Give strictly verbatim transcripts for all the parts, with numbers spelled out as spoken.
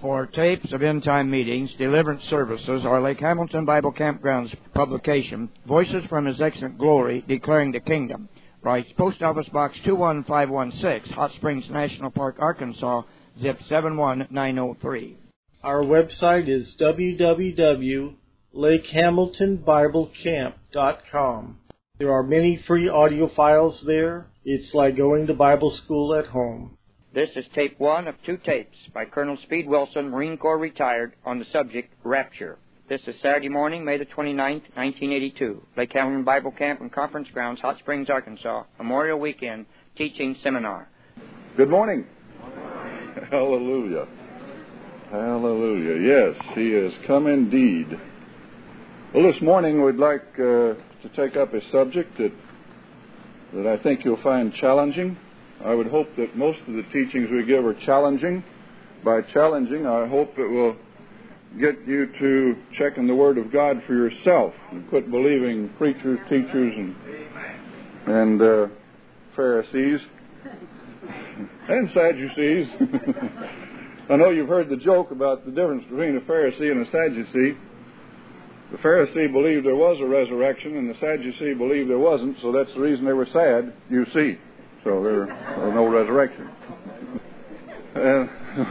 for tapes of end-time meetings, deliverance services, or Lake Hamilton Bible Campground's publication, Voices from His Excellent Glory, Declaring the Kingdom. Writes Post Office Box two one five one six, Hot Springs National Park, Arkansas, zip seven one nine oh three. Our website is w w w dot lake hamilton bible camp dot com. There are many free audio files there. It's like going to Bible school at home. This is tape one of two tapes by Colonel Speed Wilson, Marine Corps retired, on the subject Rapture. This is Saturday morning, May the twenty-ninth, nineteen eighty-two. Lake Hamilton Bible Camp and Conference Grounds, Hot Springs, Arkansas. Memorial Weekend Teaching Seminar. Good morning. Hallelujah. Hallelujah. Yes, He has come indeed. Well, this morning we'd like uh, to take up a subject that that I think you'll find challenging. I would hope that most of the teachings we give are challenging. By challenging, I hope it will get you to check in the Word of God for yourself and quit believing preachers, teachers, and and uh, Pharisees and Sadducees. I know you've heard the joke about the difference between a Pharisee and a Sadducee. The Pharisee believed there was a resurrection, and the Sadducee believed there wasn't, so that's the reason they were sad, you see. So there was no resurrection. Uh,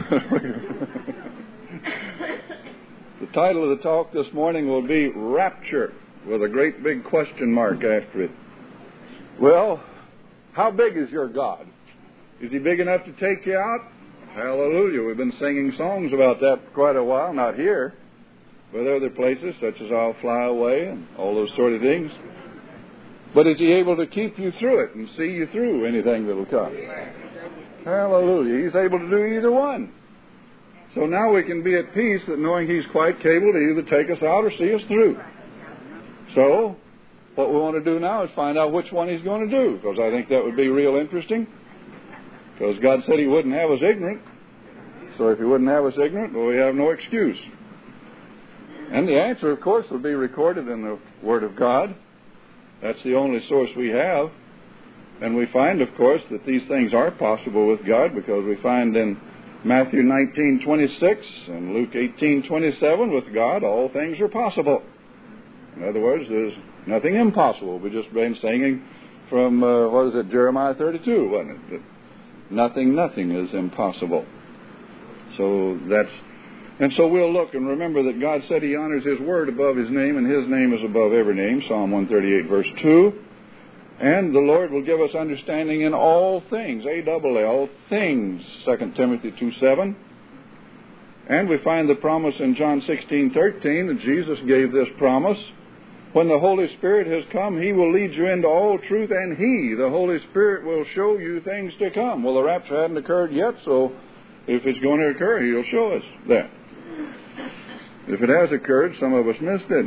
the title of the talk this morning will be Rapture, with a great big question mark after it. Well, how big is your God? Is He big enough to take you out? Hallelujah. We've been singing songs about that for quite a while, not here, but other places, such as I'll Fly Away and all those sort of things. But is He able to keep you through it and see you through anything that'll come? Hallelujah. He's able to do either one. So now we can be at peace that knowing He's quite capable to either take us out or see us through. So what we want to do now is find out which one He's going to do, because I think that would be real interesting. Because God said He wouldn't have us ignorant. So if He wouldn't have us ignorant, well, we have no excuse. And the answer, of course, will be recorded in the Word of God. That's the only source we have. And we find, of course, that these things are possible with God, because we find in Matthew nineteen twenty-six and Luke eighteen twenty-seven, with God all things are possible. In other words, there's nothing impossible. We've just been singing from, uh, what is it, Jeremiah thirty-two, wasn't it? That nothing, nothing is impossible. So that's... And so we'll look and remember that God said He honors His Word above His name, and His name is above every name, Psalm one thirty-eight, verse two. And the Lord will give us understanding in all things, A double L, all things, Second Timothy two seven. And we find the promise in John sixteen thirteen that Jesus gave this promise. When the Holy Spirit has come, He will lead you into all truth, and He, the Holy Spirit, will show you things to come. Well, the rapture hadn't occurred yet, so if it's going to occur, He'll show us that. If it has occurred, some of us missed it.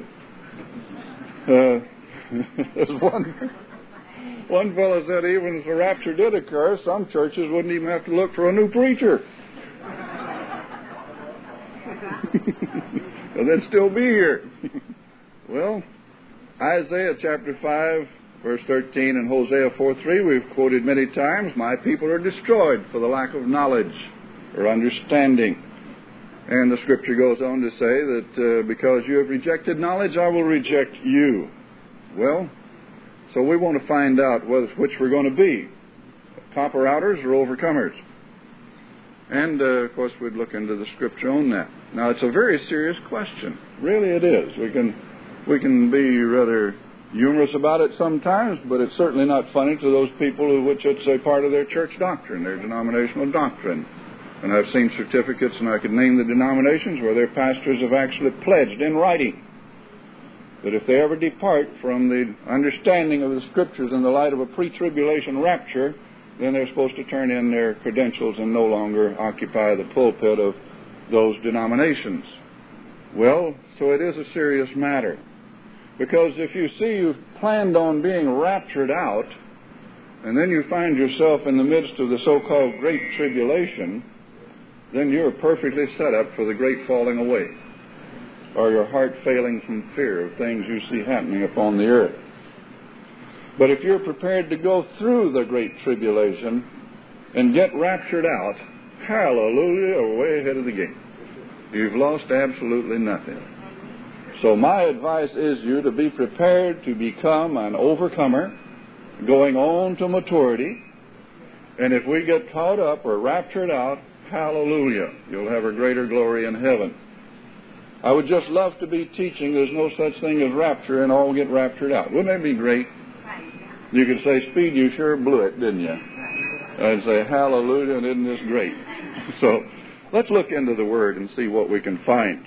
Uh, there's one, one fellow said even if the rapture did occur, some churches wouldn't even have to look for a new preacher. And they'd still be here. Well, Isaiah chapter five, verse thirteen, and Hosea four three, we've quoted many times, my people are destroyed for the lack of knowledge or understanding. And the Scripture goes on to say that uh, because you have rejected knowledge, I will reject you. Well, so we want to find out whether, which we're going to be, copper outers or overcomers. And, uh, of course, we'd look into the Scripture on that. Now, it's a very serious question. Really it is. We can, we can be rather humorous about it sometimes, but it's certainly not funny to those people who, which it's a part of their church doctrine, their denominational doctrine. And I've seen certificates, and I could name the denominations where their pastors have actually pledged in writing that if they ever depart from the understanding of the Scriptures in the light of a pre-tribulation rapture, then they're supposed to turn in their credentials and no longer occupy the pulpit of those denominations. Well, so it is a serious matter. Because if you see you've planned on being raptured out, and then you find yourself in the midst of the so-called Great Tribulation, then you're perfectly set up for the great falling away, or your heart failing from fear of things you see happening upon the earth. But if you're prepared to go through the Great Tribulation and get raptured out, hallelujah, you're way ahead of the game. You've lost absolutely nothing. So my advice is you to be prepared to become an overcomer, going on to maturity. And if we get caught up or raptured out, hallelujah, you'll have a greater glory in heaven. I would just love to be teaching there's no such thing as rapture and all get raptured out. Wouldn't that be great? You could say, Speed, you sure blew it, didn't you? I'd say, hallelujah, and isn't this great? So let's look into the Word and see what we can find.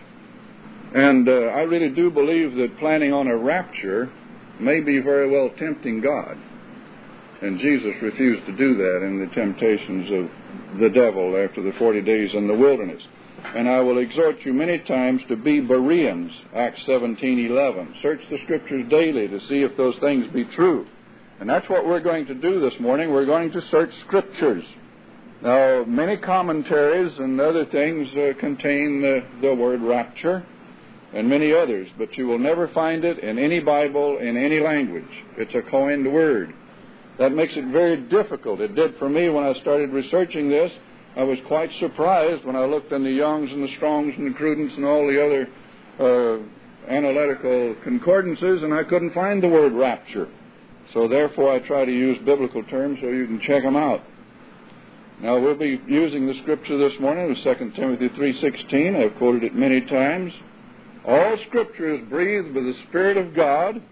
And uh, I really do believe that planning on a rapture may be very well tempting God. And Jesus refused to do that in the temptations of the devil after the forty days in the wilderness. And I will exhort you many times to be Bereans, Acts seventeen eleven. Search the Scriptures daily to see if those things be true. And that's what we're going to do this morning. We're going to search Scriptures. Now, many commentaries and other things uh, contain the, the word rapture and many others, but you will never find it in any Bible in any language. It's a coined word. That makes it very difficult. It did for me when I started researching this. I was quite surprised when I looked in the Young's and the Strong's and the Crudence and all the other uh, analytical concordances, and I couldn't find the word rapture. So therefore I try to use biblical terms so you can check them out. Now we'll be using the Scripture this morning with Second Timothy three sixteen. I've quoted it many times. All Scripture is breathed by the Spirit of God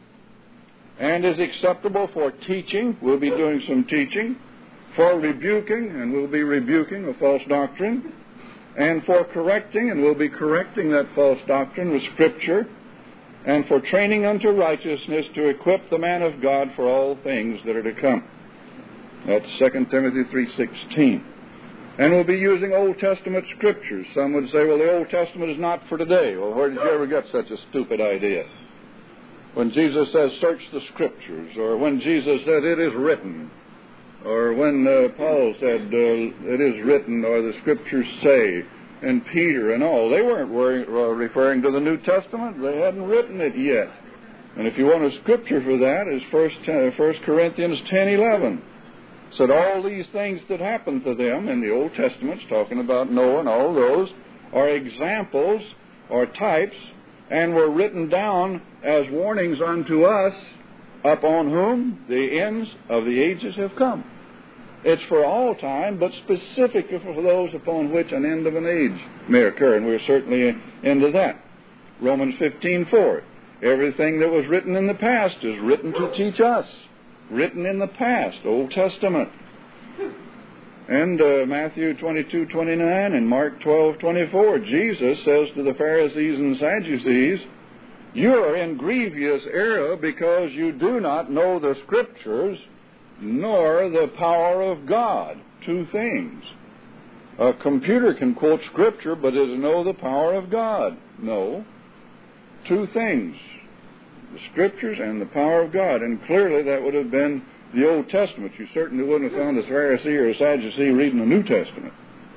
and is acceptable for teaching. We'll be doing some teaching. For rebuking, and we'll be rebuking a false doctrine. And for correcting, and we'll be correcting that false doctrine with Scripture. And for training unto righteousness, to equip the man of God for all things that are to come. That's Second Timothy three sixteen. And we'll be using Old Testament Scriptures. Some would say, well, the Old Testament is not for today. Well, where did you ever get such a stupid idea? When Jesus says, search the Scriptures, or when Jesus said, it is written, or when uh, Paul said, uh, it is written, or the Scriptures say, and Peter and all, they weren't worry, uh, referring to the New Testament. They hadn't written it yet. And if you want a Scripture for that, is First Corinthians ten eleven. Said all these things that happened to them in the Old Testament, talking about Noah and all those, are examples or types, and were written down as warnings unto us, upon whom the ends of the ages have come. It's for all time, but specifically for those upon which an end of an age may occur, and we're certainly into that. Romans fifteen four. Everything that was written in the past is written to teach us. Written in the past, Old Testament. And uh, Matthew twenty-two twenty-nine and Mark twelve twenty-four, Jesus says to the Pharisees and Sadducees, you are in grievous error because you do not know the Scriptures, nor the power of God. Two things. A computer can quote Scripture, but does it know the power of God? No. Two things. The Scriptures and the power of God. And clearly that would have been the Old Testament. You certainly wouldn't have found a Pharisee or a Sadducee reading the New Testament.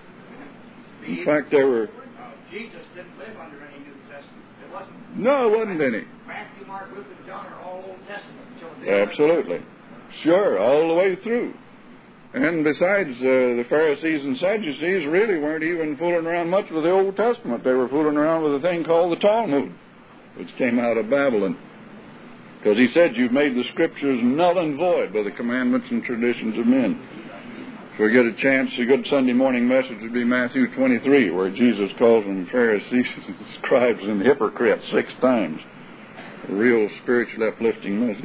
In fact, there were... Jesus didn't live under any New Testament. It wasn't... No, it wasn't any. Matthew, Mark, Luke, and John are all Old Testament. Absolutely. Sure, all the way through. And besides, uh, the Pharisees and Sadducees really weren't even fooling around much with the Old Testament. They were fooling around with a thing called the Talmud, which came out of Babylon. Because he said, you've made the Scriptures null and void by the commandments and traditions of men. If we get a chance, a good Sunday morning message would be Matthew twenty-three, where Jesus calls them Pharisees, scribes, and hypocrites six times. A real spiritual uplifting message.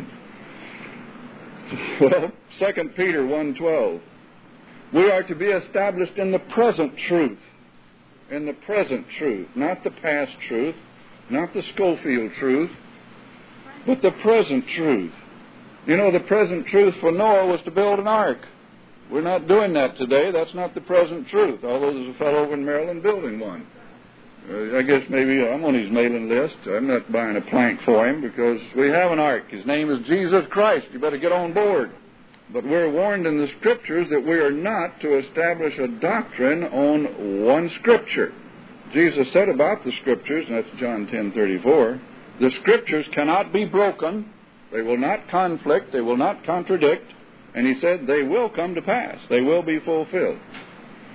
Well, Second Peter one twelve. We are to be established in the present truth. In the present truth. Not the past truth. Not the Schofield truth. But the present truth. You know, the present truth for Noah was to build an ark. We're not doing that today. That's not the present truth. Although there's a fellow over in Maryland building one. Uh, I guess maybe I'm on his mailing list. I'm not buying a plank for him because we have an ark. His name is Jesus Christ. You better get on board. But we're warned in the Scriptures that we are not to establish a doctrine on one Scripture. Jesus said about the Scriptures, and that's John ten thirty-four, the Scriptures cannot be broken. They will not conflict. They will not contradict. And he said they will come to pass. They will be fulfilled.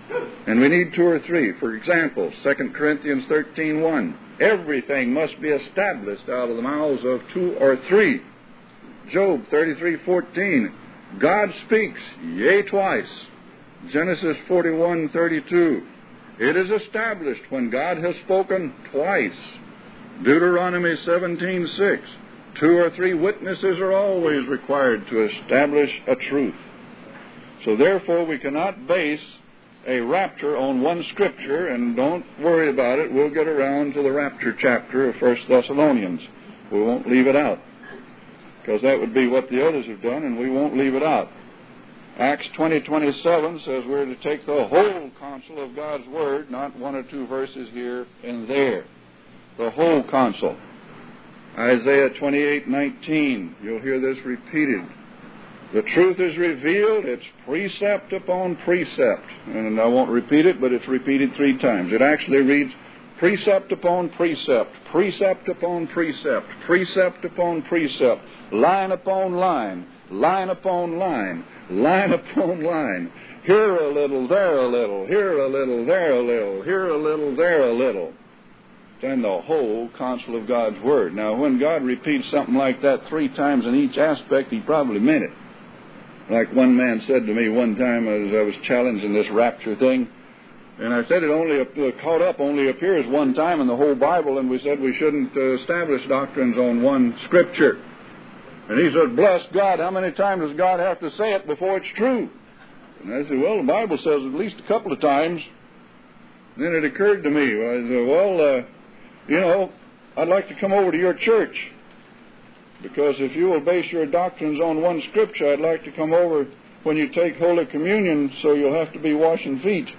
And we need two or three. For example, Second Corinthians thirteen one. Everything must be established out of the mouths of two or three. Job thirty-three fourteen. God speaks, yea, twice. Genesis forty-one thirty-two. It is established when God has spoken twice. Deuteronomy seventeen six. Two or three witnesses are always required to establish a truth. So therefore we cannot base a rapture on one scripture, and don't worry about it. We'll get around to the rapture chapter of First Thessalonians. We won't leave it out, because that would be what the others have done, and we won't leave it out. Acts twenty twenty-seven says we're to take the whole counsel of God's Word, not one or two verses here and there. The whole counsel. Isaiah twenty-eight nineteen, you'll hear this repeated. The truth is revealed, it's precept upon precept. And I won't repeat it, but it's repeated three times. It actually reads precept upon precept, precept upon precept, precept upon precept, line upon line, line upon line, line upon line. Here a little, there a little, here a little, there a little, here a little, there a little. And the whole counsel of God's Word. Now, when God repeats something like that three times in each aspect, He probably meant it. Like one man said to me one time as I was challenging this rapture thing, and I said it only uh, caught up only appears one time in the whole Bible, and we said we shouldn't uh, establish doctrines on one scripture. And he said, bless God, how many times does God have to say it before it's true? And I said, well, the Bible says at least a couple of times. And then it occurred to me, I said, well, uh, you know, I'd like to come over to your church, because if you will base your doctrines on one scripture, I'd like to come over when you take Holy Communion, so you'll have to be washing feet.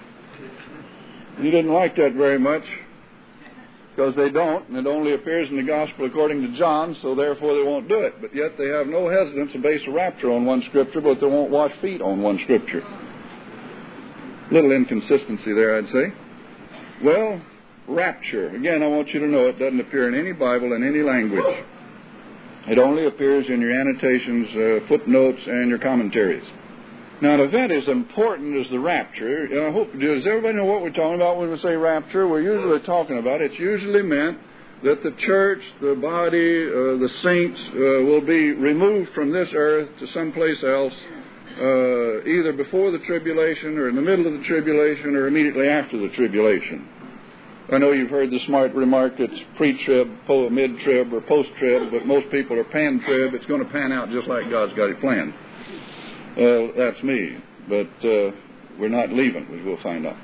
He didn't like that very much, because they don't, and it only appears in the Gospel according to John, so therefore they won't do it. But yet they have no hesitance to base a rapture on one scripture, but they won't wash feet on one scripture. Little inconsistency there, I'd say. Well, rapture. Again, I want you to know it doesn't appear in any Bible in any language. It only appears in your annotations, uh, footnotes, and your commentaries. Now, an event as important as the rapture, and I hope, does everybody know what we're talking about when we say rapture? We're usually talking about, it's usually meant that the church, the body, uh, the saints uh, will be removed from this earth to someplace else, uh, either before the tribulation or in the middle of the tribulation or immediately after the tribulation. I know you've heard the smart remark, it's pre-trib, mid-trib, or post-trib, but most people are pan-trib. It's going to pan out just like God's got it planned. Well, that's me, but uh, we're not leaving, as we'll find out.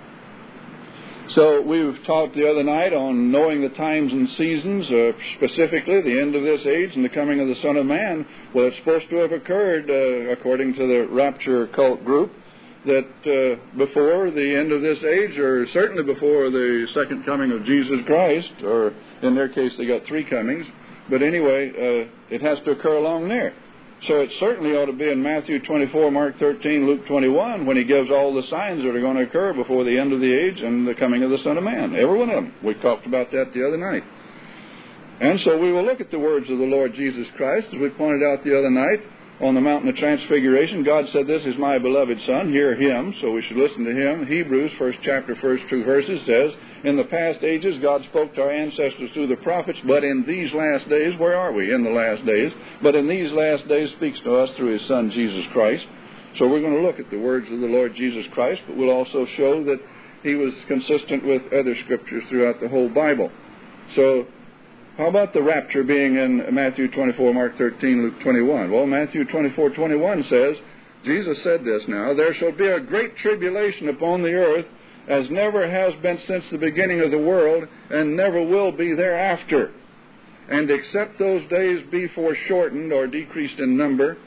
So we've talked the other night on knowing the times and seasons, uh, specifically the end of this age and the coming of the Son of Man. Well, it's supposed to have occurred, uh, according to the rapture cult group, that uh, before the end of this age, or certainly before the second coming of Jesus Christ, or in their case they got three comings, but anyway, uh, it has to occur along there. So it certainly ought to be in Matthew twenty-four, Mark thirteen, Luke twenty-one, when he gives all the signs that are going to occur before the end of the age and the coming of the Son of Man. Every one of them. We talked about that the other night. And so we will look at the words of the Lord Jesus Christ, as we pointed out the other night, on the Mountain of Transfiguration. God said, this is my beloved Son, hear him, so we should listen to him. Hebrews, first chapter, first two verses says, in the past ages God spoke to our ancestors through the prophets, but in these last days, where are we? In the last days. But in these last days speaks to us through his Son, Jesus Christ. So we're going to look at the words of the Lord Jesus Christ, but we'll also show that he was consistent with other scriptures throughout the whole Bible. So how about the rapture being in Matthew twenty-four, Mark thirteen, Luke twenty-one? Well, Matthew twenty-four, twenty-one says, Jesus said this now, there shall be a great tribulation upon the earth, as never has been since the beginning of the world, and never will be thereafter. And except those days be foreshortened or decreased in number,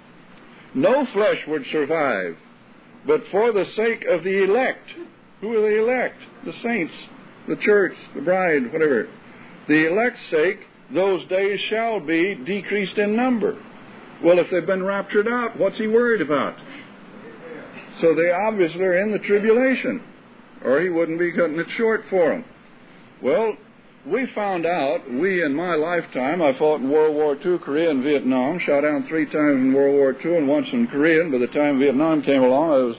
no flesh would survive. But for the sake of the elect, who are the elect? The saints, the church, the bride, whatever. The elect's sake, those days shall be decreased in number. Well, if they've been raptured out, what's he worried about? So they obviously are in the tribulation, or he wouldn't be cutting it short for them. Well, we found out, we in my lifetime, I fought in World War Two, Korea and Vietnam, shot down three times in World War Two and once in Korea. And by the time Vietnam came along, I was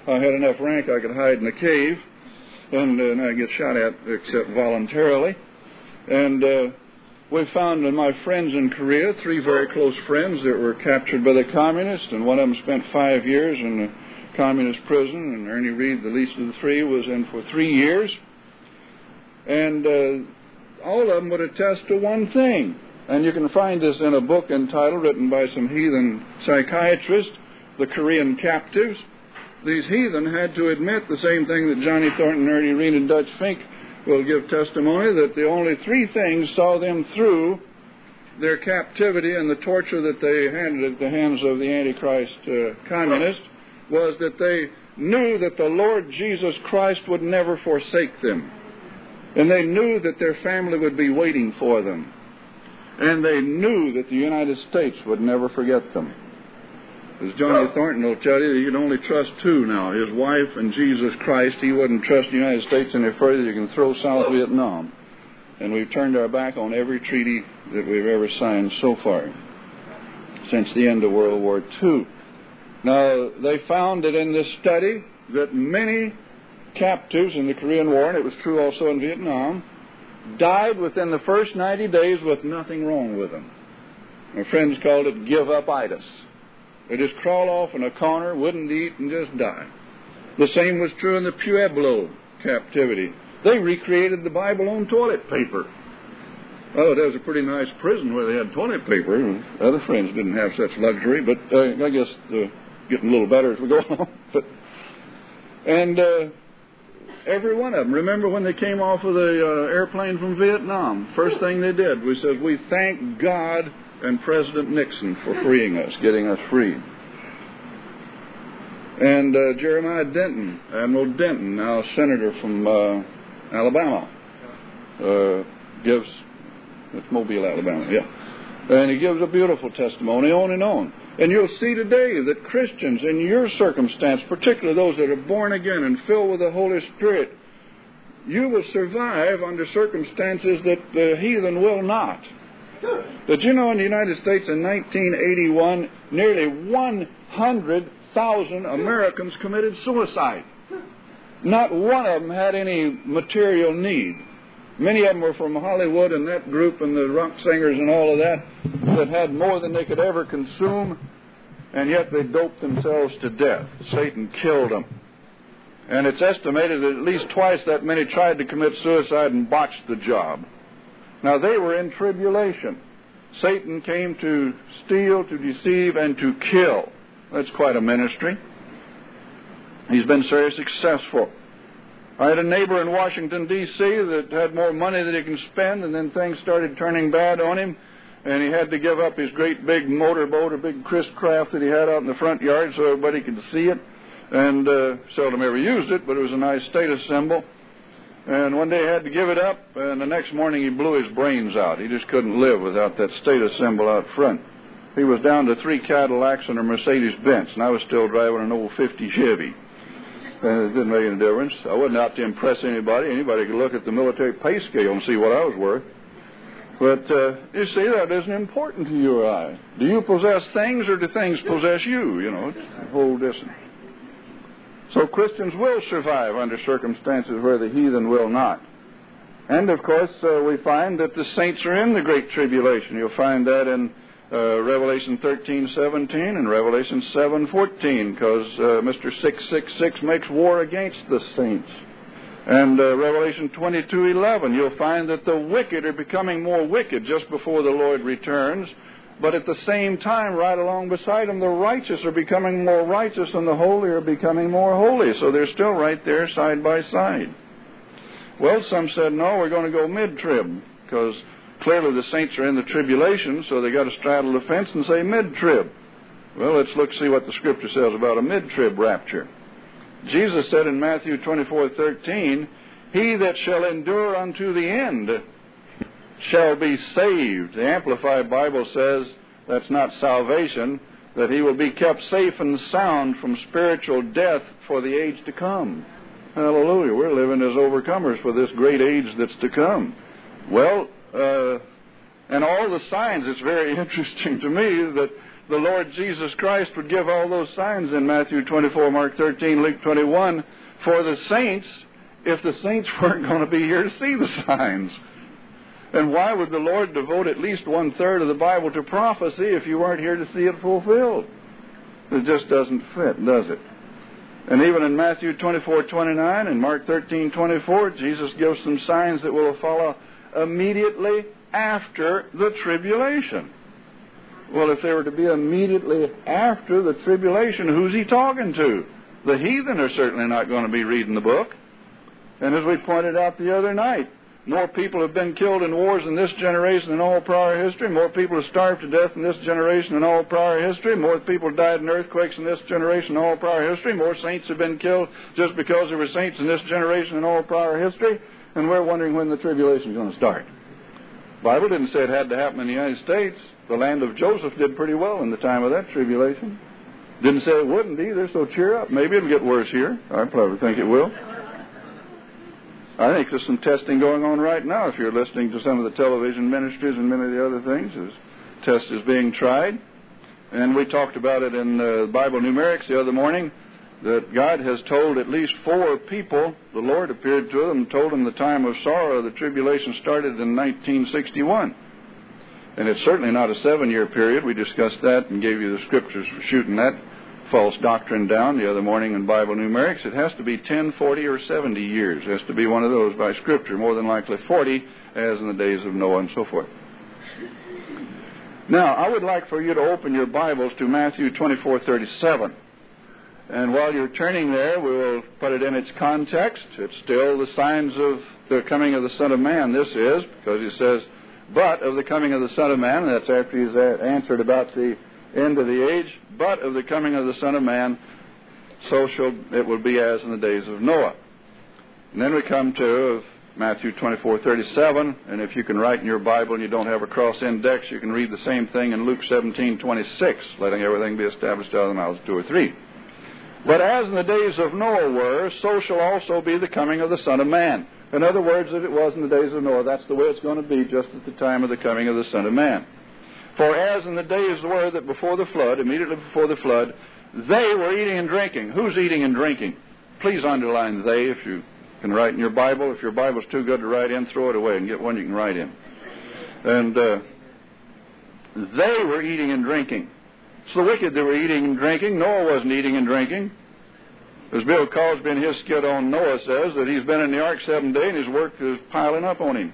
I had enough rank I could hide in a cave and uh, not get shot at except voluntarily. And uh, we found in my friends in Korea three very close friends that were captured by the communists, and one of them spent five years in a communist prison, and Ernie Reed, the least of the three, was in for three years. And uh, all of them would attest to one thing. And you can find this in a book entitled, written by some heathen psychiatrists, The Korean Captives. These heathen had to admit the same thing that Johnny Thornton, Ernie Reed, and Dutch Fink will give testimony, that the only three things saw them through their captivity and the torture that they handed at the hands of the Antichrist uh, communists was that they knew that the Lord Jesus Christ would never forsake them. And they knew that their family would be waiting for them. And they knew that the United States would never forget them. As Johnny Thornton will tell you, you can only trust two now, his wife and Jesus Christ. He wouldn't trust the United States any further. You can throw South Vietnam. And we've turned our back on every treaty that we've ever signed so far since the end of World War Two. Now, they found that in this study that many captives in the Korean War, and it was true also in Vietnam, died within the first ninety days with nothing wrong with them. My friends called it give-up-itis. They just crawl off in a corner, wouldn't eat, and just die. The same was true in the Pueblo captivity. They recreated the Bible on toilet paper. Oh, it was a pretty nice prison where they had toilet paper. Other friends didn't have such luxury, but uh, I guess uh, getting a little better as we go along. But, and uh, every one of them. Remember when they came off of the uh, airplane from Vietnam? First thing they did, we said, we thank God and President Nixon for freeing us, getting us free. And uh, Jeremiah Denton, Admiral Denton, now senator from uh, Alabama, uh, gives, it's Mobile, Alabama, yeah. And he gives a beautiful testimony on and on. And you'll see today that Christians in your circumstance, particularly those that are born again and filled with the Holy Spirit, you will survive under circumstances that the heathen will not. Did you know in the United States in nineteen eighty-one, nearly one hundred thousand Americans committed suicide? Not one of them had any material need. Many of them were from Hollywood and that group and the rock singers and all of that that had more than they could ever consume, and yet they doped themselves to death. Satan killed them. And it's estimated that at least twice that many tried to commit suicide and botched the job. Now, they were in tribulation. Satan came to steal, to deceive, and to kill. That's quite a ministry. He's been very successful. I had a neighbor in Washington, D C that had more money than he can spend, and then things started turning bad on him, and he had to give up his great big motorboat, a big Chris Craft that he had out in the front yard so everybody could see it, and uh, seldom ever used it, but it was a nice status symbol. And one day he had to give it up, and the next morning he blew his brains out. He just couldn't live without that status symbol out front. He was down to three Cadillacs and a Mercedes-Benz, and I was still driving an old fifty Chevy. And it didn't make any difference. I wasn't out to impress anybody. Anybody could look at the military pay scale and see what I was worth. But uh, you see, that isn't important to you or I. Do you possess things, or do things possess you? You know, it's a whole distance. So Christians will survive under circumstances where the heathen will not. And, of course, uh, we find that the saints are in the Great Tribulation. You'll find that in uh, Revelation thirteen seventeen and Revelation seven fourteen, because uh, Mister six six six makes war against the saints. And uh, Revelation twenty-two eleven, you'll find that the wicked are becoming more wicked just before the Lord returns. But at the same time, right along beside them, the righteous are becoming more righteous and the holy are becoming more holy. So they're still right there side by side. Well, some said, no, we're going to go mid-trib, because clearly the saints are in the tribulation, so they got to straddle the fence and say mid-trib. Well, let's look see what the Scripture says about a mid-trib rapture. Jesus said in Matthew twenty-four thirteen, he that shall endure unto the end shall be saved. The Amplified Bible says that's not salvation, that he will be kept safe and sound from spiritual death for the age to come. Hallelujah. We're living as overcomers for this great age that's to come. Well, uh, and all the signs, it's very interesting to me that the Lord Jesus Christ would give all those signs in Matthew twenty-four, Mark thirteen, Luke twenty-one for the saints if the saints weren't going to be here to see the signs? And why would the Lord devote at least one-third of the Bible to prophecy if you weren't here to see it fulfilled? It just doesn't fit, does it? And even in Matthew twenty-four, twenty-nine and Mark thirteen, twenty-four, Jesus gives some signs that will follow immediately after the tribulation. Well, if they were to be immediately after the tribulation, who's he talking to? The heathen are certainly not going to be reading the book. And as we pointed out the other night, more people have been killed in wars in this generation than all prior history. More people have starved to death in this generation than all prior history. More people died in earthquakes in this generation than all prior history. More saints have been killed just because there were saints in this generation than all prior history. And we're wondering when the tribulation is going to start. The Bible didn't say it had to happen in the United States. The land of Joseph did pretty well in the time of that tribulation. Didn't say it wouldn't either, so cheer up. Maybe it'll get worse here. I probably think it will. I think there's some testing going on right now. If you're listening to some of the television ministries and many of the other things, this test is being tried. And we talked about it in uh, Bible Numerics the other morning, that God has told at least four people, the Lord appeared to them and told them the time of sorrow, the tribulation started in nineteen sixty-one. And it's certainly not a seven-year period. We discussed that and gave you the scriptures for shooting that false doctrine down the other morning in Bible Numerics. It has to be ten, forty, or seventy years. It has to be one of those by Scripture, more than likely forty, as in the days of Noah and so forth. Now, I would like for you to open your Bibles to Matthew twenty-four, thirty-seven. And while you're turning there, we will put it in its context. It's still the signs of the coming of the Son of Man, this is, because he says, but of the coming of the Son of Man, and that's after he's answered about the end of the age, but of the coming of the Son of Man, so shall it will be as in the days of Noah. And then we come to Matthew twenty-four, thirty-seven, and if you can write in your Bible and you don't have a cross index, you can read the same thing in Luke seventeen, twenty-six, letting everything be established out of the mouths of two or three. But as in the days of Noah were, so shall also be the coming of the Son of Man. In other words, as it was in the days of Noah, that's the way it's going to be just at the time of the coming of the Son of Man. For as in the days were that before the flood, immediately before the flood, they were eating and drinking. Who's eating and drinking? Please underline they if you can write in your Bible. If your Bible's too good to write in, throw it away and get one you can write in. And uh, they were eating and drinking. It's the wicked that were eating and drinking. Noah wasn't eating and drinking. As Bill Cosby in his skit on Noah says, that he's been in the ark seven days and his work is piling up on him.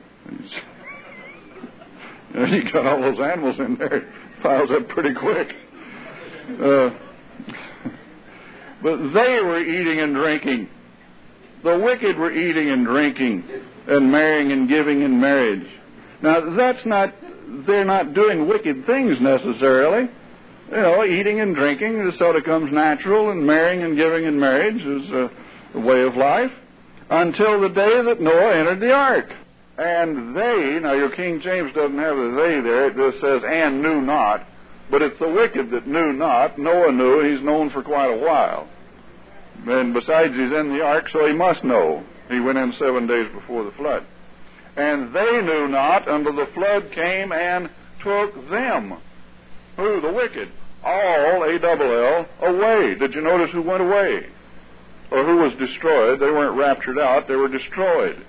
And he got all those animals in there. It piles up pretty quick. Uh, but they were eating and drinking. The wicked were eating and drinking and marrying and giving in marriage. Now, that's not, they're not doing wicked things necessarily. You know, eating and drinking, it sort of comes natural, and marrying and giving in marriage is a, a way of life, until the day that Noah entered the ark. And they, now your King James doesn't have the they there, it just says, and knew not, but it's the wicked that knew not. Noah knew, he's known for quite a while. And besides, he's in the ark, so he must know. He went in seven days before the flood. And they knew not until the flood came and took them. Who? The wicked. All, A double L, away. Did you notice who went away? Or who was destroyed? They weren't raptured out, they were destroyed.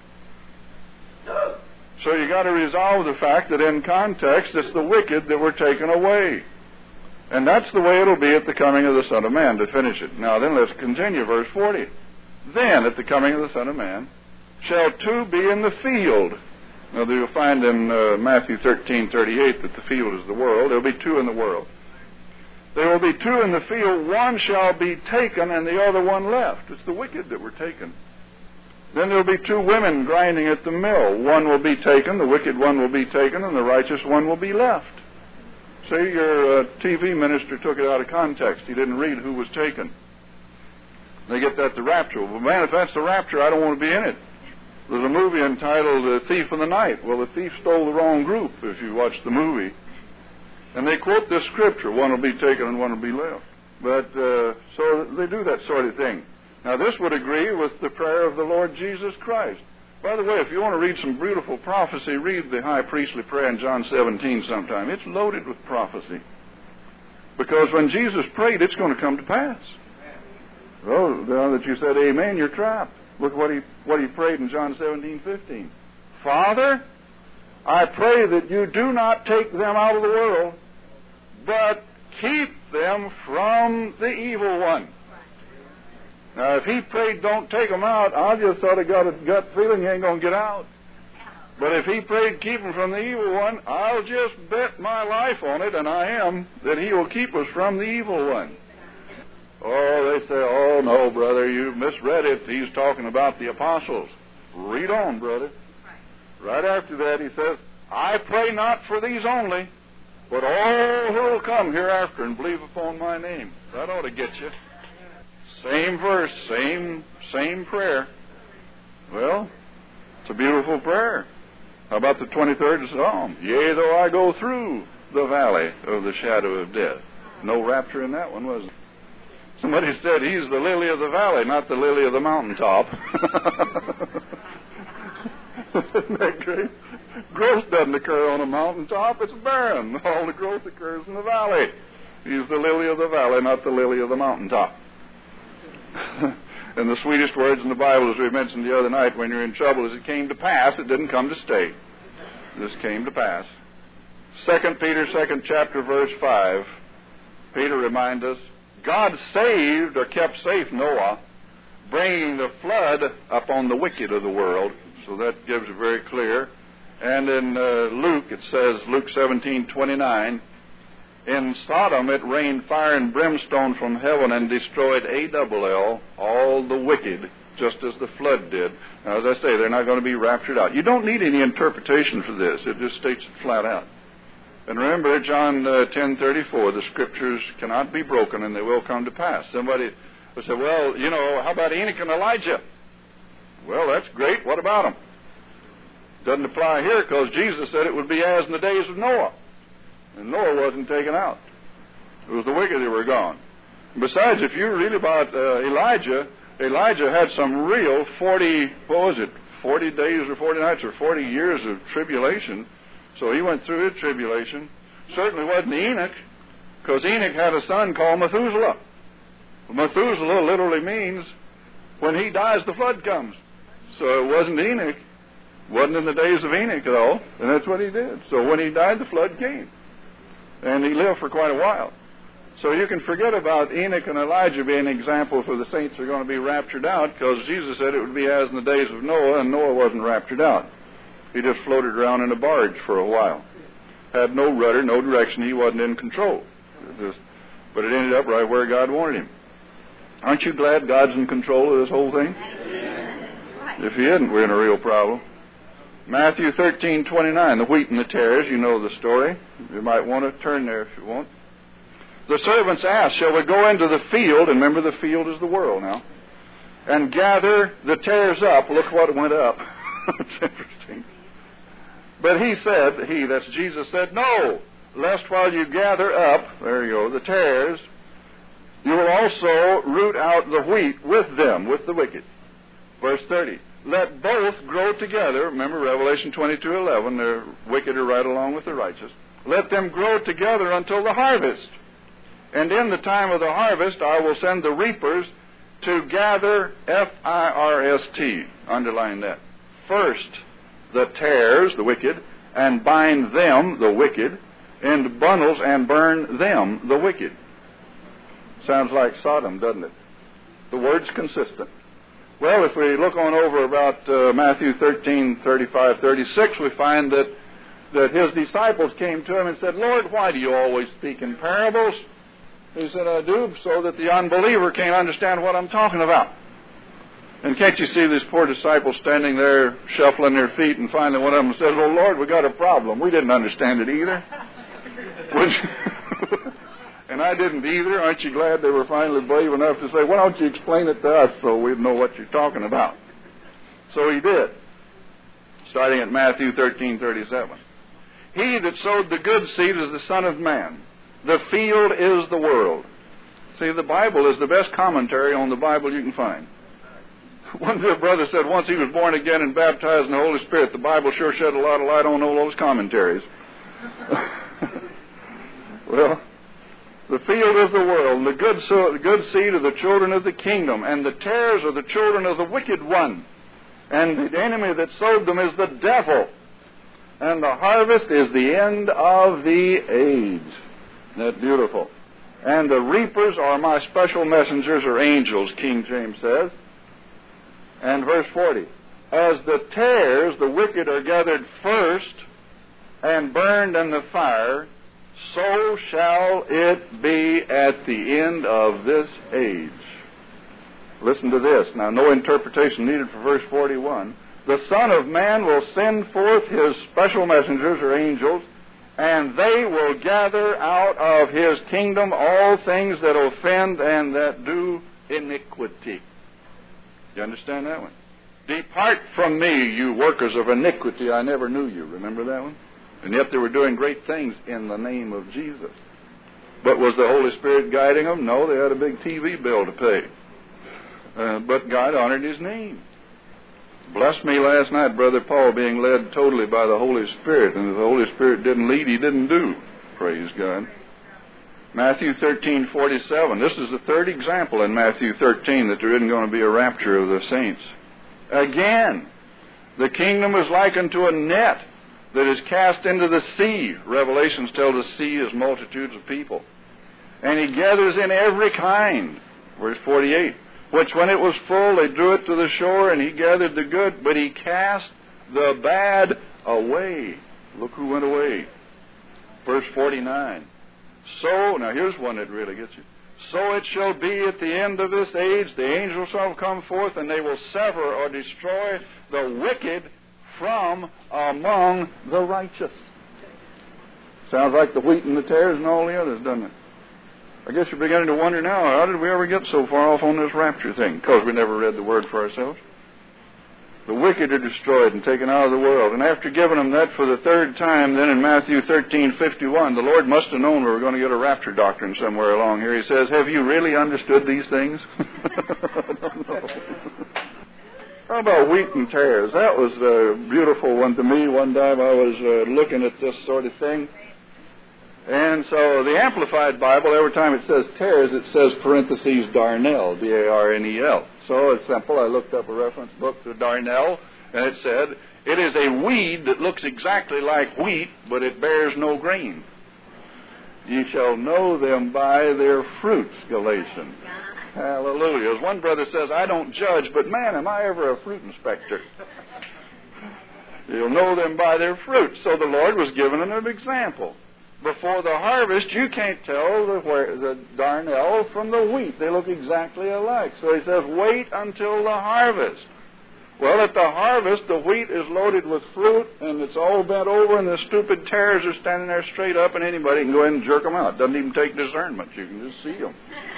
So you got to resolve the fact that in context, it's the wicked that were taken away. And that's the way it'll be at the coming of the Son of Man, to finish it. Now then, let's continue, verse forty. Then, at the coming of the Son of Man, shall two be in the field. Now, you'll find in uh, Matthew thirteen, thirty-eight that the field is the world. There'll be two in the world. There will be two in the field. One shall be taken and the other one left. It's the wicked that were taken. Then there'll be two women grinding at the mill. One will be taken, the wicked one will be taken, and the righteous one will be left. See, your uh, T V minister took it out of context. He didn't read who was taken. They get that the rapture. Well, man, if that's the rapture, I don't want to be in it. There's a movie entitled uh, Thief in the Night. Well, the thief stole the wrong group, if you watch the movie. And they quote this scripture, one will be taken and one will be left. But, uh, so they do that sort of thing. Now, this would agree with the prayer of the Lord Jesus Christ. By the way, if you want to read some beautiful prophecy, read the high priestly prayer in John seventeen sometime. It's loaded with prophecy. Because when Jesus prayed, it's going to come to pass. Well, now that you said amen, you're trapped. Look what he what he prayed in John seventeen fifteen. Father, I pray that you do not take them out of the world, but keep them from the evil one. Now, if he prayed, don't take them out, I just sort of got a gut feeling he ain't going to get out. But if he prayed, keep them from the evil one, I'll just bet my life on it, and I am, that he will keep us from the evil one. Oh, they say, oh, no, brother, you misread it. He's talking about the apostles. Read on, brother. Right after that, he says, I pray not for these only, but all who will come hereafter and believe upon my name. That ought to get you. Same verse, same same prayer. Well, it's a beautiful prayer. How about the twenty-third Psalm? Yea, though I go through the valley of the shadow of death. No rapture in that one, was it? Somebody said he's the lily of the valley, not the lily of the mountaintop. Isn't that great? Growth doesn't occur on a mountaintop. It's barren. All the growth occurs in the valley. He's the lily of the valley, not the lily of the mountaintop. And the sweetest words in the Bible, as we mentioned the other night, when you're in trouble, is it came to pass, it didn't come to stay. This came to pass. Second Peter, second chapter, verse five, Peter reminds us, God saved or kept safe Noah, bringing the flood upon the wicked of the world. So that gives it very clear. And in uh, Luke, it says, Luke seventeen twenty-nine, in Sodom it rained fire and brimstone from heaven and destroyed A double L, all the wicked, just as the flood did. Now, as I say, they're not going to be raptured out. You don't need any interpretation for this. It just states it flat out. And remember, John uh, ten thirty-four, the Scriptures cannot be broken and they will come to pass. Somebody will say, well, you know, how about Enoch and Elijah? Well, that's great. What about them? Doesn't apply here because Jesus said it would be as in the days of Noah. And Noah wasn't taken out. It was the wicked that were gone. Besides, if you read about uh, Elijah, Elijah had some real forty, what was it, forty days or forty nights or forty years of tribulation. So he went through his tribulation. Certainly wasn't Enoch, because Enoch had a son called Methuselah. Methuselah literally means when he dies, the flood comes. So it wasn't Enoch. Wasn't in the days of Enoch at all, and that's what he did. So when he died, the flood came. And he lived for quite a while. So you can forget about Enoch and Elijah being an example for the saints who are going to be raptured out, because Jesus said it would be as in the days of Noah, and Noah wasn't raptured out. He just floated around in a barge for a while. Had no rudder, no direction. He wasn't in control. It just, but it ended up right where God wanted him. Aren't you glad God's in control of this whole thing? If he isn't, we're in a real problem. Matthew thirteen twenty-nine, the wheat and the tares, you know the story. You might want to turn there if you want. The servants asked, shall we go into the field, and remember the field is the world now, and gather the tares up? Look what went up. It's interesting. But he said, he, that's Jesus, said, no, lest while you gather up, there you go, the tares, you will also root out the wheat with them, with the wicked. Verse thirty. Let both grow together. Remember Revelation twenty-two eleven, the wicked are right along with the righteous. Let them grow together until the harvest. And in the time of the harvest I will send the reapers to gather, F I R S T, underline that, first the tares, the wicked, and bind them, the wicked, in bundles and burn them, the wicked. Sounds like Sodom, doesn't it? The word's consistent. Well, if we look on over about uh, Matthew thirteen, thirty-five, thirty-six, we find that, that his disciples came to him and said, Lord, why do you always speak in parables? He said, I do, so that the unbeliever can't understand what I'm talking about. And can't you see these poor disciples standing there shuffling their feet, and finally one of them says, oh, Lord, we got a problem. We didn't understand it either. And I didn't either. Aren't you glad they were finally brave enough to say, why don't you explain it to us so we'd know what you're talking about? So he did, starting at Matthew thirteen thirty-seven. He that sowed the good seed is the Son of Man. The field is the world. See, the Bible is the best commentary on the Bible you can find. One dear brother said once he was born again and baptized in the Holy Spirit, the Bible sure shed a lot of light on all those commentaries. Well, The field is the world, and the good, so, the good seed are the children of the kingdom, and the tares are the children of the wicked one. And the enemy that sowed them is the devil. And the harvest is the end of the age. Isn't that beautiful? And the reapers are my special messengers, or angels, King James says. And verse forty. As the tares, the wicked, are gathered first and burned in the fire, so shall it be at the end of this age. Listen to this. Now, no interpretation needed for verse forty-one. The Son of Man will send forth his special messengers, or angels, and they will gather out of his kingdom all things that offend and that do iniquity. You understand that one? Depart from me, you workers of iniquity. I never knew you. Remember that one? And yet they were doing great things in the name of Jesus. But was the Holy Spirit guiding them? No, they had a big T V bill to pay. Uh, but God honored his name. Blessed me last night, Brother Paul, being led totally by the Holy Spirit. And if the Holy Spirit didn't lead, he didn't do. Praise God. Matthew thirteen forty-seven. This is the third example in Matthew thirteen that there isn't going to be a rapture of the saints. Again, the kingdom is likened to a net that is cast into the sea. Revelations tell the sea is multitudes of people. And he gathers in every kind. Verse forty-eight. Which when it was full, they drew it to the shore, and he gathered the good, but he cast the bad away. Look who went away. Verse forty-nine. So, now here's one that really gets you. So it shall be at the end of this age, the angels shall come forth, and they will sever or destroy the wicked from among the righteous. Sounds like the wheat and the tares and all the others, doesn't it? I guess you're beginning to wonder now, how did we ever get so far off on this rapture thing? Because we never read the Word for ourselves. The wicked are destroyed and taken out of the world. And after giving them that for the third time, then in Matthew thirteen fifty-one, the Lord must have known we were going to get a rapture doctrine somewhere along here. He says, have you really understood these things? I don't know. How about wheat and tares? That was a beautiful one to me. One time I was uh, looking at this sort of thing. And so the Amplified Bible, every time it says tares, it says parentheses darnel, D A R N E L. So it's simple. I looked up a reference book to darnel, and it said, it is a weed that looks exactly like wheat, but it bears no grain. Ye shall know them by their fruits, Galatians. Hallelujah. As one brother says, I don't judge, but man, am I ever a fruit inspector. You'll know them by their fruits. So the Lord was giving them an example. Before the harvest, you can't tell the, where, the darnel from the wheat. They look exactly alike. So he says, wait until the harvest. Well, at the harvest, the wheat is loaded with fruit, and it's all bent over, and the stupid tares are standing there straight up, and anybody can go ahead and jerk them out. Doesn't even take discernment. You can just see them.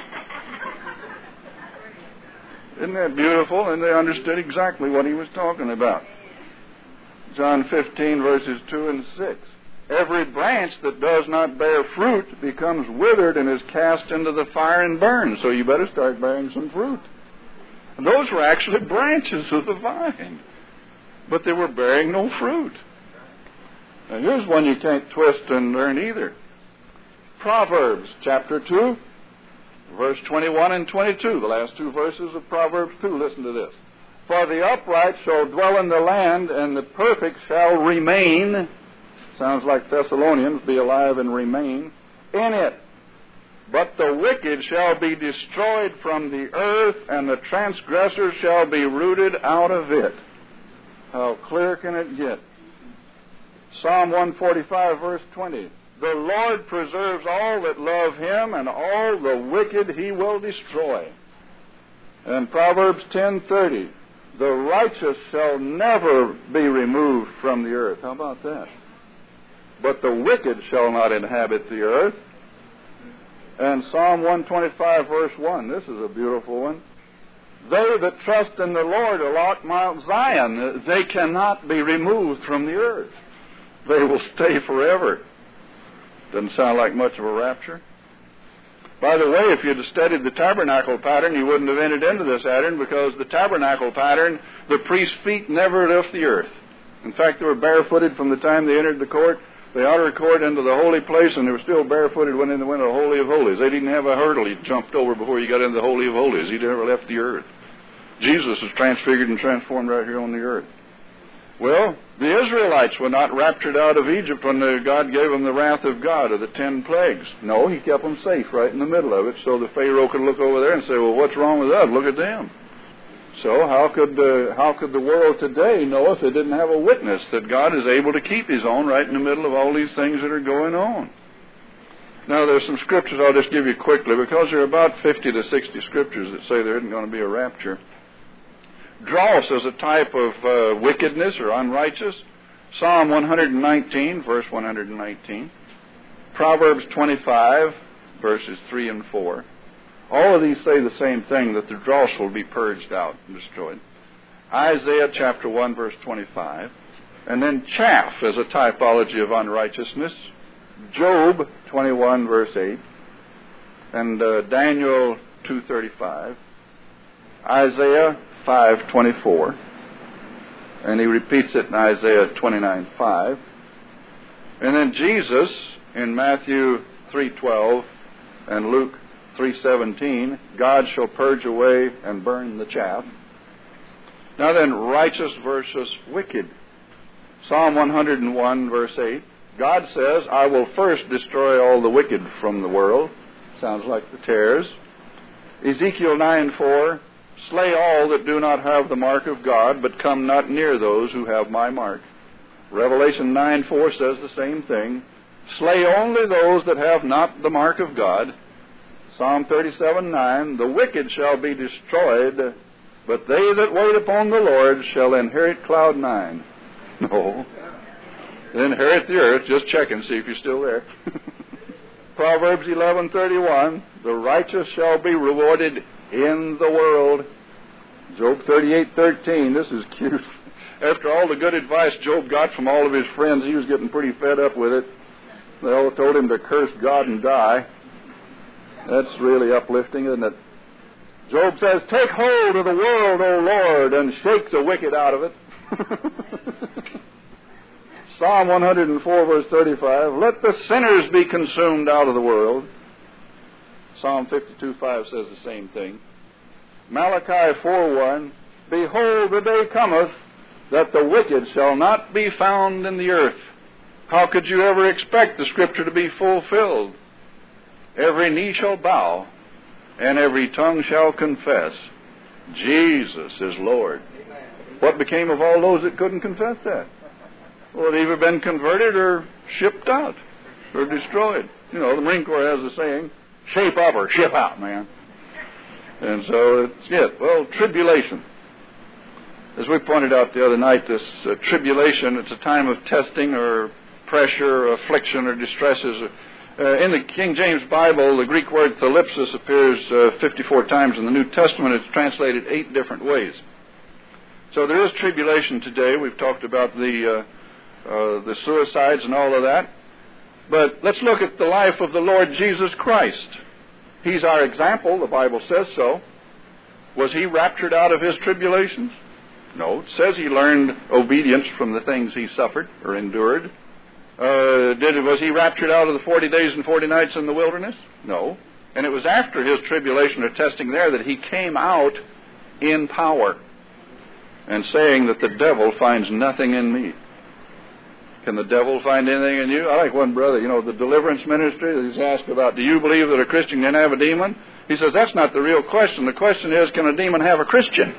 Isn't that beautiful? And they understood exactly what he was talking about. John fifteen, verses two and six. Every branch that does not bear fruit becomes withered and is cast into the fire and burned. So you better start bearing some fruit. And those were actually branches of the vine. But they were bearing no fruit. Now here's one you can't twist and learn either. Proverbs chapter two, verse twenty-one and twenty-two. The last two verses of Proverbs two. Listen to this. For the upright shall dwell in the land, and the perfect shall remain. Sounds like Thessalonians, be alive and remain in it. But the wicked shall be destroyed from the earth, and the transgressor shall be rooted out of it. How clear can it get? Psalm one forty-five, verse twenty. The Lord preserves all that love him, and all the wicked he will destroy. And Proverbs ten thirty. The righteous shall never be removed from the earth. How about that? But the wicked shall not inhabit the earth. And Psalm one twenty-five, verse one. This is a beautiful one. They that trust in the Lord are like Mount Zion. They cannot be removed from the earth. They will stay forever. Doesn't sound like much of a rapture. By the way, if you'd have studied the tabernacle pattern, you wouldn't have entered into this pattern, because the tabernacle pattern, the priest's feet never left the earth. In fact, they were barefooted from the time they entered the court The outer court into the holy place, and they were still barefooted when they went into the Holy of Holies. They didn't have a hurdle you jumped over before you got into the Holy of Holies. He never left the earth. Jesus is transfigured and transformed right here on the earth. Well, the Israelites were not raptured out of Egypt when the, God gave them the wrath of God or the ten plagues. No, he kept them safe right in the middle of it so the Pharaoh could look over there and say, well, what's wrong with us? Look at them. So how could, uh, how could the world today know if they didn't have a witness that God is able to keep his own right in the middle of all these things that are going on? Now, there's some scriptures I'll just give you quickly because there are about fifty to sixty scriptures that say there isn't going to be a rapture. Dross is a type of uh, wickedness or unrighteous. Psalm one nineteen, verse one nineteen. Proverbs twenty-five, verses three and four. All of these say the same thing, that the dross will be purged out and destroyed. Isaiah chapter one, verse twenty-five. And then chaff is a typology of unrighteousness. Job twenty-one, verse eight. And uh, Daniel two thirty-five. Isaiah five twenty-four. And he repeats it in Isaiah twenty-nine five. And then Jesus in Matthew three twelve and Luke three seventeen, God shall purge away and burn the chaff. Now then, righteous versus wicked. Psalm one oh one, verse eight. God says, I will first destroy all the wicked from the world. Sounds like the tares. Ezekiel nine four. Slay all that do not have the mark of God, but come not near those who have my mark. Revelation nine four says the same thing. Slay only those that have not the mark of God. Psalm thirty-seven nine. The wicked shall be destroyed, but they that wait upon the Lord shall inherit cloud nine. No. Inherit the earth. Just check and see if you're still there. Proverbs eleven thirty-one. The righteous shall be rewarded in the world. Job thirty-eight thirteen. This is cute. After all the good advice Job got from all of his friends, he was getting pretty fed up with it. They all told him to curse God and die. That's really uplifting, isn't it? Job says, take hold of the world, O Lord, and shake the wicked out of it. Psalm one oh four, verse thirty-five. Let the sinners be consumed out of the world. Psalm fifty-two five says the same thing. Malachi four one. Behold, the day cometh that the wicked shall not be found in the earth. How could you ever expect the scripture to be fulfilled? Every knee shall bow, and every tongue shall confess, Jesus is Lord. Amen. What became of all those that couldn't confess that? Well, they've either been converted or shipped out or destroyed. You know, the Marine Corps has a saying, shape up or ship out, man. And so it's it. Well, tribulation. As we pointed out the other night, this uh, tribulation, it's a time of testing or pressure or affliction or distresses. Uh, in the King James Bible, the Greek word thalipsis appears uh, fifty-four times. In the New Testament, it's translated eight different ways. So there is tribulation today. We've talked about the uh, uh, the suicides and all of that. But let's look at the life of the Lord Jesus Christ. He's our example. The Bible says so. Was he raptured out of his tribulations? No. It says he learned obedience from the things he suffered or endured. Uh, did was he raptured out of the forty days and forty nights in the wilderness? No. And it was after his tribulation or testing there that he came out in power and saying that the devil finds nothing in me. Can the devil find anything in you? I like one brother, you know, the deliverance ministry. He's asked about, do you believe that a Christian can have a demon? He says, that's not the real question. The question is, can a demon have a Christian?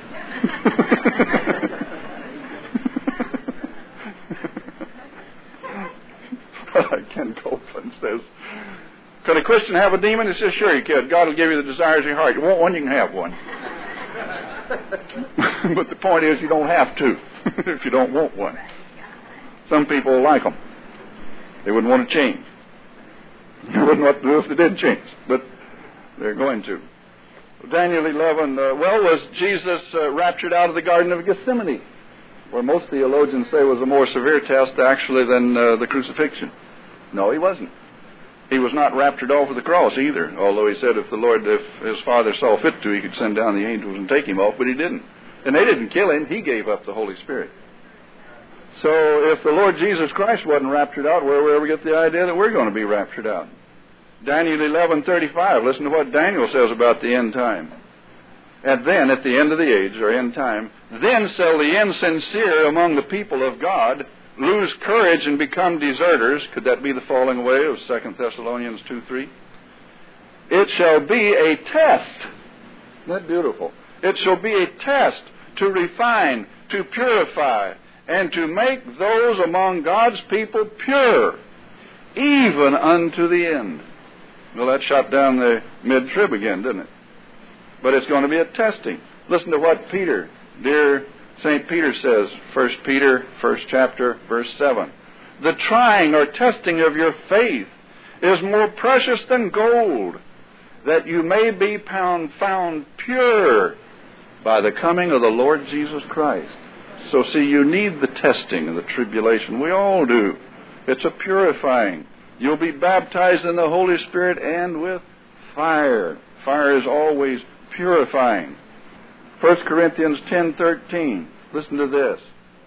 Ken Copeland says, could a Christian have a demon? He says, sure you could. God will give you the desires of your heart. You want one, you can have one. But the point is, you don't have to if you don't want one. Some people like them. They wouldn't want to change. They wouldn't know what to do if they did change. But they're going to. Daniel eleven, uh, well, was Jesus uh, raptured out of the Garden of Gethsemane? Where most theologians say was a more severe test, actually, than uh, the crucifixion. No, he wasn't. He was not raptured off of the cross either, although he said if the Lord, if his Father saw fit to, he could send down the angels and take him off, but he didn't. And they didn't kill him. He gave up the Holy Spirit. So if the Lord Jesus Christ wasn't raptured out, where would we ever get the idea that we're going to be raptured out? Daniel eleven thirty-five, listen to what Daniel says about the end time. And then, at the end of the age, or end time, then shall the insincere among the people of God lose courage and become deserters. Could that be the falling away of Second Thessalonians two three? It shall be a test. Isn't that beautiful? It shall be a test to refine, to purify, and to make those among God's people pure, even unto the end. Well, that shot down the mid-trib again, didn't it? But it's going to be a testing. Listen to what Peter, dear Saint Peter says, First Peter, first chapter, verse seven. The trying or testing of your faith is more precious than gold, that you may be found, found pure by the coming of the Lord Jesus Christ. So see, you need the testing and the tribulation. We all do. It's a purifying. You'll be baptized in the Holy Spirit and with fire. Fire is always purifying. First Corinthians ten thirteen. Listen to this.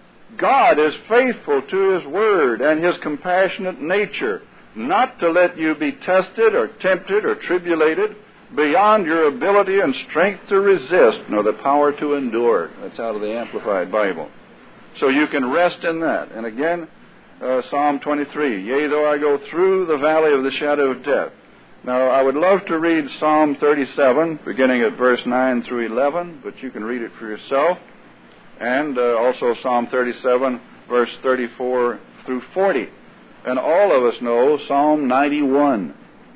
God is faithful to His word and His compassionate nature, not to let you be tested or tempted or tribulated beyond your ability and strength to resist, nor the power to endure. That's out of the Amplified Bible. So you can rest in that. And again, uh, Psalm twenty-three, yea, though I go through the valley of the shadow of death. Now, I would love to read Psalm thirty-seven, beginning at verse nine through eleven, but you can read it for yourself. And uh, also Psalm thirty-seven, verse thirty-four through forty. And all of us know Psalm ninety-one.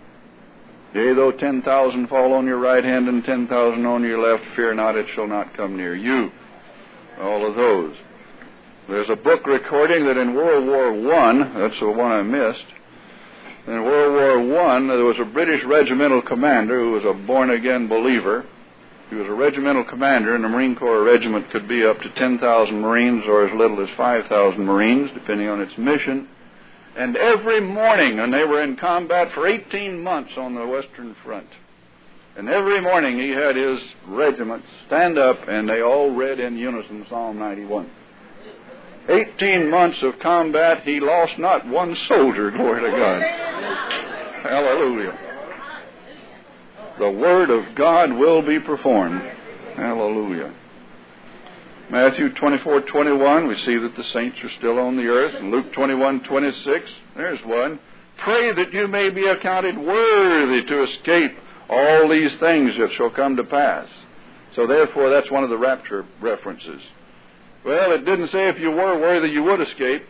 Yea, though ten thousand fall on your right hand and ten thousand on your left, fear not, it shall not come near you. All of those. There's a book recording that in World War One, that's the one I missed, in World War One, there was a British regimental commander who was a born-again believer. He was a regimental commander, and the Marine Corps regiment could be up to ten thousand Marines or as little as five thousand Marines, depending on its mission. And every morning, and they were in combat for eighteen months on the Western Front, and every morning he had his regiment stand up, and they all read in unison Psalm ninety-one. Eighteen months of combat, he lost not one soldier, glory to God. Hallelujah. The Word of God will be performed. Hallelujah. Matthew twenty-four twenty-one, we see that the saints are still on the earth. And Luke twenty-one twenty-six, there's one. Pray that you may be accounted worthy to escape all these things that shall come to pass. So therefore, that's one of the rapture references. Well, it didn't say if you were worthy you would escape.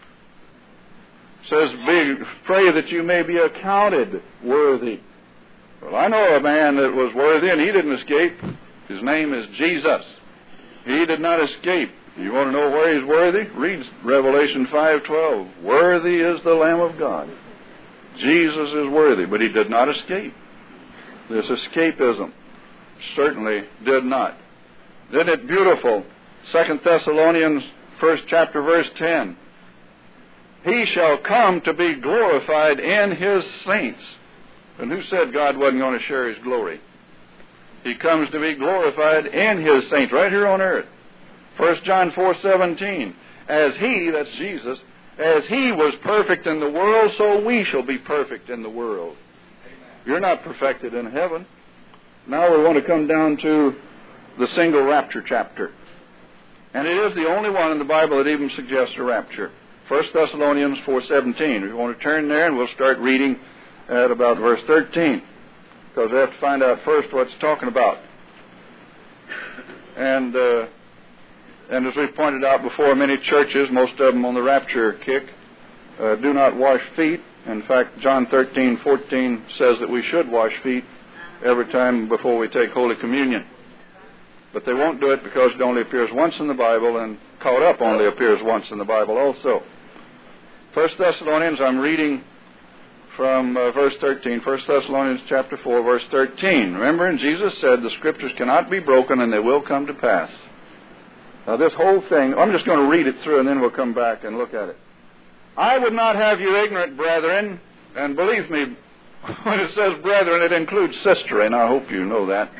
It says, be, pray that you may be accounted worthy. Well, I know a man that was worthy and he didn't escape. His name is Jesus. He did not escape. You want to know where he's worthy? Read Revelation five twelve. Worthy is the Lamb of God. Jesus is worthy, but he did not escape. This escapism certainly did not. Isn't it beautiful? Second Thessalonians, first chapter, verse ten. He shall come to be glorified in his saints. And who said God wasn't going to share his glory? He comes to be glorified in his saints, right here on earth. First John four seventeen. As he, that's Jesus, as he was perfect in the world, so we shall be perfect in the world. You're not perfected in heaven. Now we want to come down to the single rapture chapter. And it is the only one in the Bible that even suggests a rapture. First Thessalonians four seventeen. We want to turn there and we'll start reading at about verse thirteen. Because we have to find out first what it's talking about. And uh, and as we've pointed out before, many churches, most of them on the rapture kick, uh, do not wash feet. In fact, John thirteen fourteen says that we should wash feet every time before we take Holy Communion. But they won't do it because it only appears once in the Bible, and caught up only appears once in the Bible also. First Thessalonians, I'm reading from uh, verse thirteen. First Thessalonians chapter four, verse thirteen. Remember, and Jesus said, the Scriptures cannot be broken, and they will come to pass. Now this whole thing, I'm just going to read it through, and then we'll come back and look at it. I would not have you ignorant, brethren, and believe me, when it says brethren, it includes sister, and I hope you know that.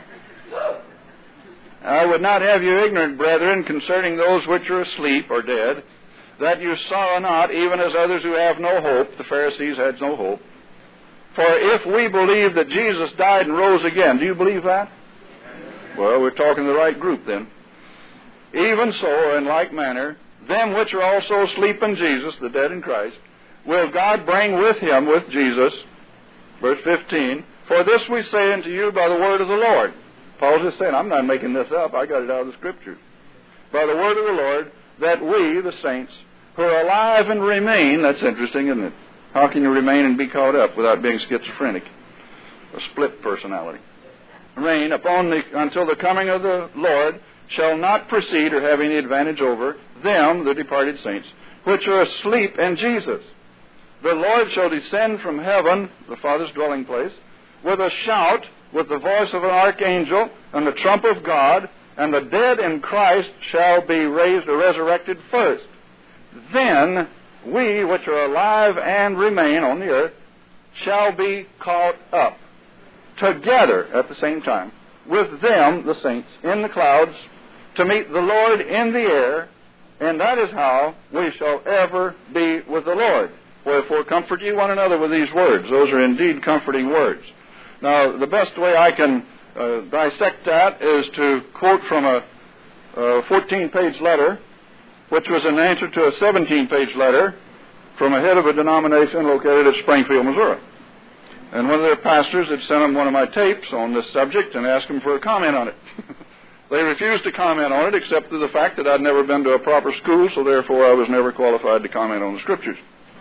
I would not have you ignorant, brethren, concerning those which are asleep or dead, that you sorrow not, even as others who have no hope. The Pharisees had no hope. For if we believe that Jesus died and rose again, do you believe that? Well, we're talking to the right group then. Even so, in like manner, them which are also asleep in Jesus, the dead in Christ, will God bring with him, with Jesus. Verse fifteen, for this we say unto you by the word of the Lord. Paul's just saying, I'm not making this up. I got it out of the Scriptures. By the word of the Lord, that we, the saints, who are alive and remain, that's interesting, isn't it? How can you remain and be caught up without being schizophrenic? A split personality. Reign upon the, until the coming of the Lord, shall not proceed or have any advantage over them, the departed saints, which are asleep in Jesus. The Lord shall descend from heaven, the Father's dwelling place, with a shout, with the voice of an archangel, and the trump of God, and the dead in Christ shall be raised or resurrected first. Then we, which are alive and remain on the earth, shall be caught up together at the same time with them, the saints, in the clouds, to meet the Lord in the air, and that is how we shall ever be with the Lord. Wherefore comfort ye one another with these words. Those are indeed comforting words. Now, the best way I can uh, dissect that is to quote from a fourteen-page letter, which was an answer to a seventeen-page letter from a head of a denomination located at Springfield, Missouri. And one of their pastors had sent them one of my tapes on this subject and asked them for a comment on it. They refused to comment on it, except for the fact that I'd never been to a proper school, so therefore I was never qualified to comment on the Scriptures.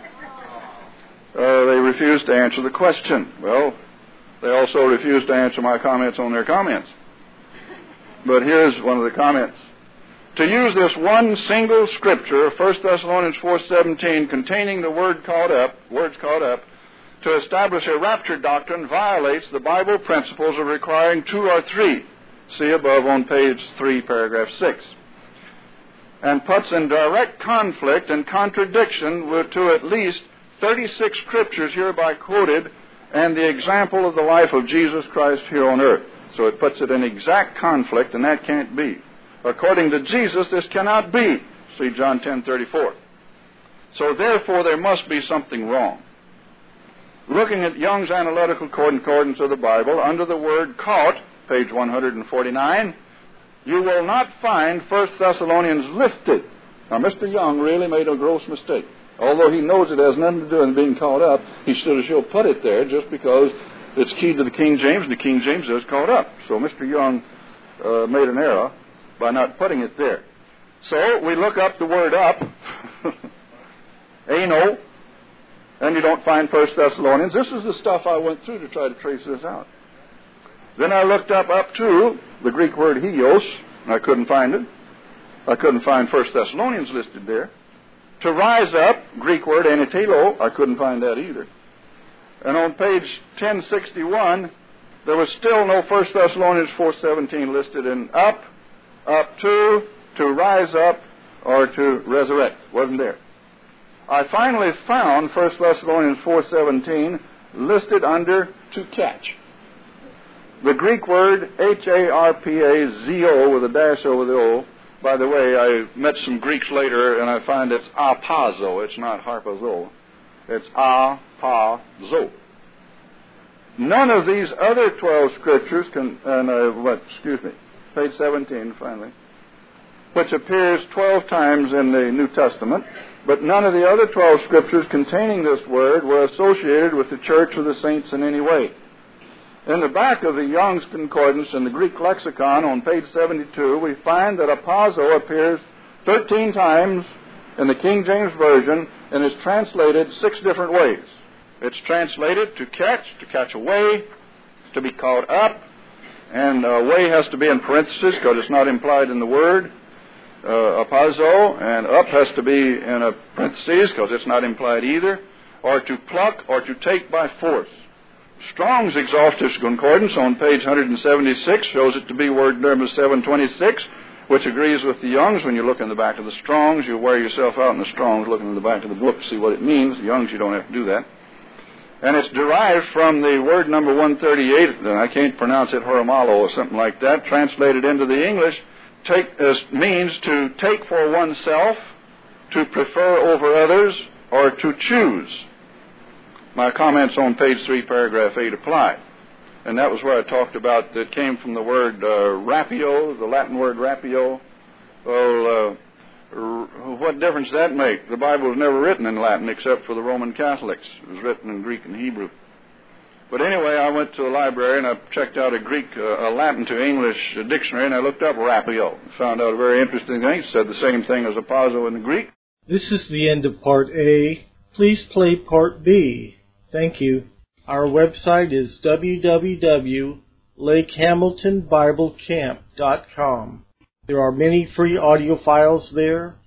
Uh, they refused to answer the question. Well, they also refused to answer my comments on their comments. But here's one of the comments. To use this one single scripture, First Thessalonians four seventeen, containing the word caught up, words caught up, to establish a rapture doctrine violates the Bible principles of requiring two or three. See above on page three, paragraph six. And puts in direct conflict and contradiction with, to at least thirty-six scriptures hereby quoted and the example of the life of Jesus Christ here on earth. So it puts it in exact conflict, and that can't be. According to Jesus, this cannot be. See John ten thirty-four. So therefore, there must be something wrong. Looking at Young's Analytical Concordance of the Bible, under the word caught, page one forty-nine, you will not find First Thessalonians listed. Now, Mister Young really made a gross mistake. Although he knows it has nothing to do with being caught up, he should have sure put it there just because it's keyed to the King James, and the King James says caught up. So Mister Young uh, made an error by not putting it there. So we look up the word up, ano, and you don't find First Thessalonians. This is the stuff I went through to try to trace this out. Then I looked up up to the Greek word hios, and I couldn't find it. I couldn't find First Thessalonians listed there. To rise up, Greek word anitelo, I couldn't find that either. And on page ten sixty-one, there was still no First Thessalonians four seventeen listed in up, up to, to rise up, or to resurrect. Wasn't there. I finally found First Thessalonians four seventeen listed under to catch. The Greek word H A R P A Z O with a dash over the O. By the way, I met some Greeks later, and I find it's apazo. It's not harpazo. It's apazo. None of these other twelve scriptures can, and uh, what? Excuse me, page seventeen, finally, which appears twelve times in the New Testament, but none of the other twelve scriptures containing this word were associated with the church or the saints in any way. In the back of the Young's Concordance in the Greek lexicon on page seventy-two, we find that apazo appears thirteen times in the King James Version and is translated six different ways. It's translated to catch, to catch away, to be caught up, and away has to be in parentheses because it's not implied in the word, uh, apazo, and up has to be in a parentheses because it's not implied either, or to pluck or to take by force. Strong's Exhaustive Concordance on page one seventy-six shows it to be word number seven twenty-six, which agrees with the Young's. When you look in the back of the Strong's, you wear yourself out in the Strong's looking in the back of the book to see what it means. The Young's, you don't have to do that. And it's derived from the word number one thirty-eight, and I can't pronounce it, horomalo or something like that, translated into the English, take, uh, means to take for oneself, to prefer over others, or to choose. My comments on page three, paragraph eight apply. And that was where I talked about that came from the word uh, rapio, the Latin word rapio. Well, uh, r- what difference does that make? The Bible was never written in Latin except for the Roman Catholics. It was written in Greek and Hebrew. But anyway, I went to the library and I checked out a Greek, uh, a Latin to English uh, dictionary, and I looked up rapio. Found out a very interesting thing. It said the same thing as apazo in the Greek. This is the end of Part A. Please play Part B. Thank you. Our website is w w w dot lake hamilton bible camp dot com. There are many free audio files there.